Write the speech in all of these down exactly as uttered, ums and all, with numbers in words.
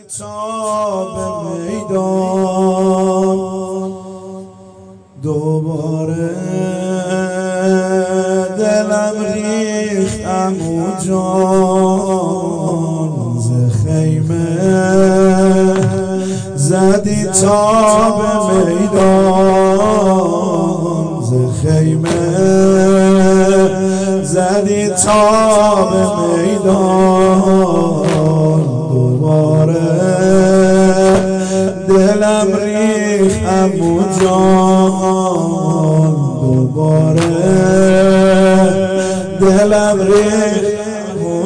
تا به میدان دوباره دلم ریخت عمو جان ز خیمه زدی تا به میدان ز خیمه زدی تا به میدان دوباره دلم ریخت عمو جان دوباره دلم ریخت عمو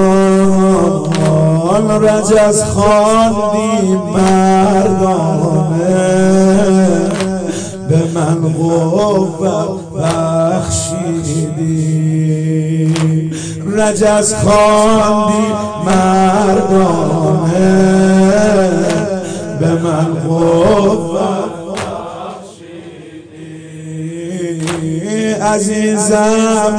جان رجز خواندی مردانه به من قوت بخشیدی رجز خواندی مردانه به من قوت بخشیدی عزیزم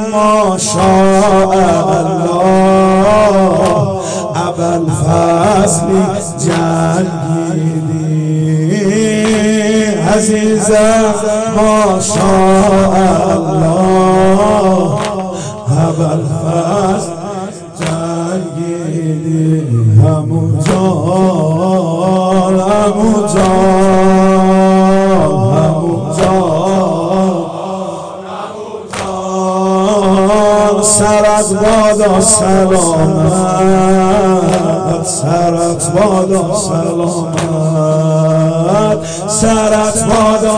ماشاءالله ابوالفضلی جنگیدی عزیزم ماشاءالله ابوالفضل جنگیدی عمو جان عمو جان عمو جان سرت بادا سلامت سرت بادا سلامت سرت بادا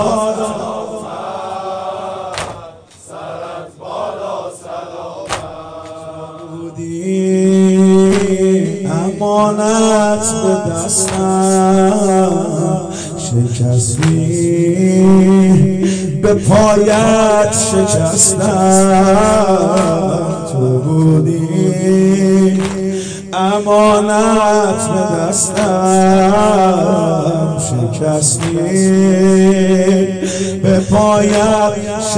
امانت به دستم شکستی به پایت شکستم تو بودی امانت به دستم شکستی به پایت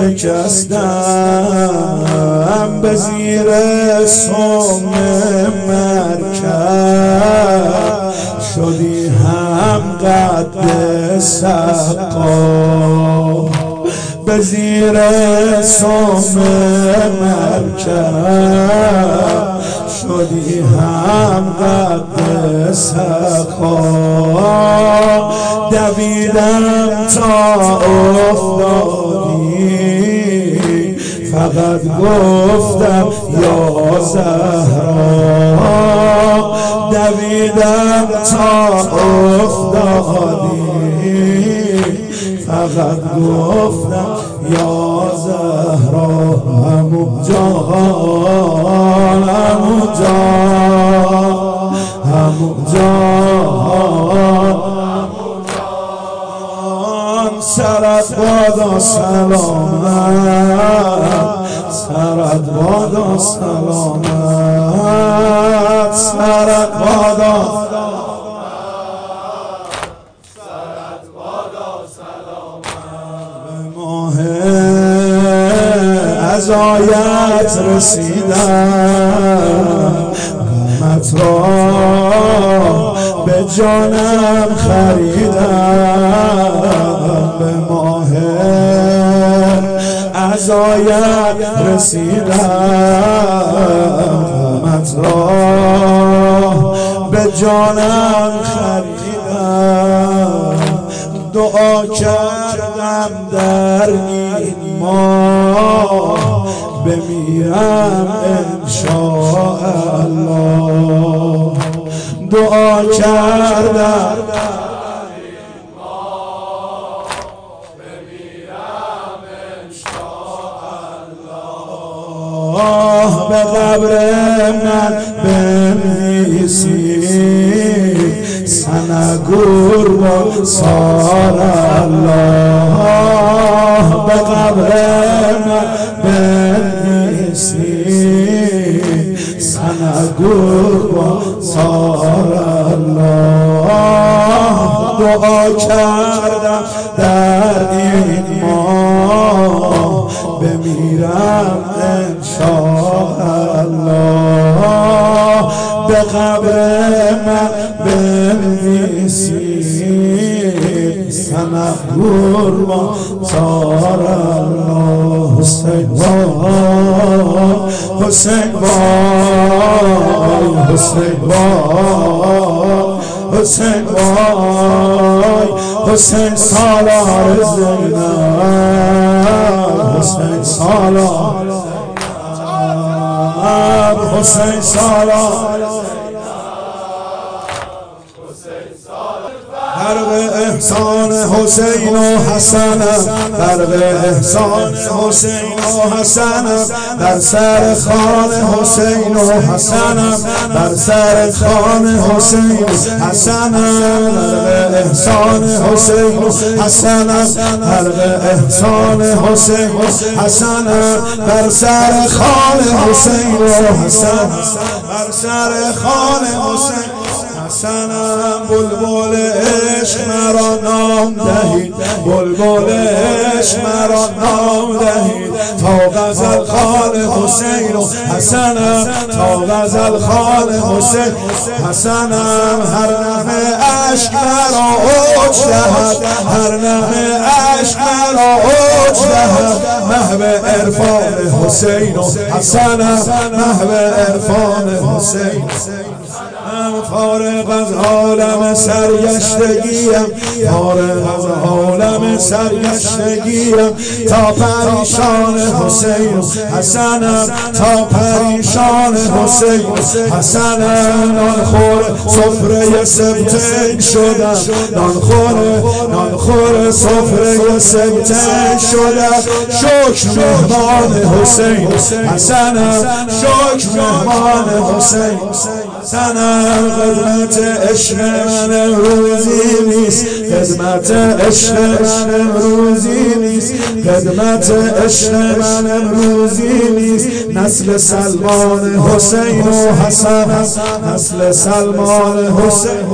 شکستم به زیر سم مرکب شدی هم قد سقا به زیر سم مرکب شدی هم قد سقا دویدم تا افتادی فقط گفتم یا زهرا دویدم تا افتادی فقط گفتم یا زهرا عمو جان عمو جان عمو جان سرت بادا سلامت سرت بادا سلامت سرت بادا سرت بادا سلامت به ماه عزایت رسیدم غمت را به جانم خریدم به ماه عزایت رسیدم غمت را به جانم خریدم دعا کردم در این ماه بمیرم انشاءالله دعا کردم به قبر من بنویسی سنگور و سار الله به قبر من بنویسی سنگور و سار الله دعا کردم در این ماه بمیرم انشاءالله به قبر من بنویسید سنه قربان سار الله حسین وای حسین وای حسین وای حسین وای حسین سالار زینب حسین سالار حسین سالار برق احسان حسین و حسن برق احسان حسین و حسن در سر خان حسین و حسن در سر خان حسین حسن برق احسان حسین و حسن برق احسان حسین و حسن در سر خان حسین و حسن در سر خان حسین حسنم بلبل عشق مرا نام دهید بلبل عشق مرا نام دهید تا غزل خال حسین و حسنم تا غزل خال حسین حسنم هر نغمه عشق مرا اوج دهد هر نغمه عشق مرا اوج دهد محو عرفان حسین و حسنم محو عرفان حسین فارغ از عالم سرگشتگیم فارغ از عالم سرگشتگیم تا پریشان حسین حسنم تا پریشان حسین حسنم نانخور سفره سبتین شدم نانخور نانخور سفره سبتین شدم شکر مهمان حسین حسنم شکر مهمان حسین حسنم خدمت عشق من امروزی نیست خدمت عشق من امروزی نیست خدمت عشق من امروزی نیست نسل سلمان حسین و حسن نسل سلمان حسین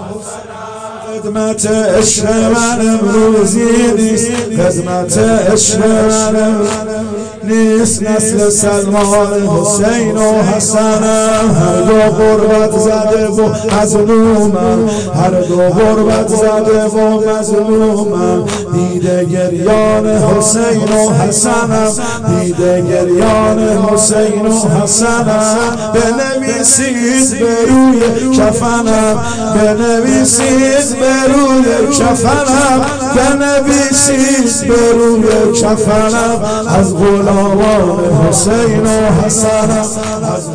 خدمت عشق من امروزی نیست خدمت عشق من نیست نسل سلمان حسین و حسن هر دو غربت زده و مظلومم هر دو غربت زده و مظلومم دیده گریان حسین و حسنم دیده گریان حسین و حسنم بنویسید به روی کفنم بنویسید به روی کفنم بنویسید به روی کفنم از غلامان حسین و حسن از